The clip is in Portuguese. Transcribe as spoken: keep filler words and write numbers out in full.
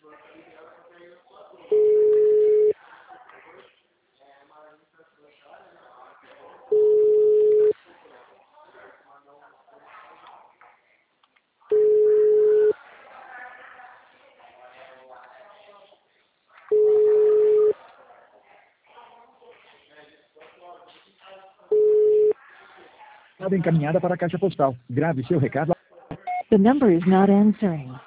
Encaminhada para a caixa postal. Grave seu recado. The number is not answering.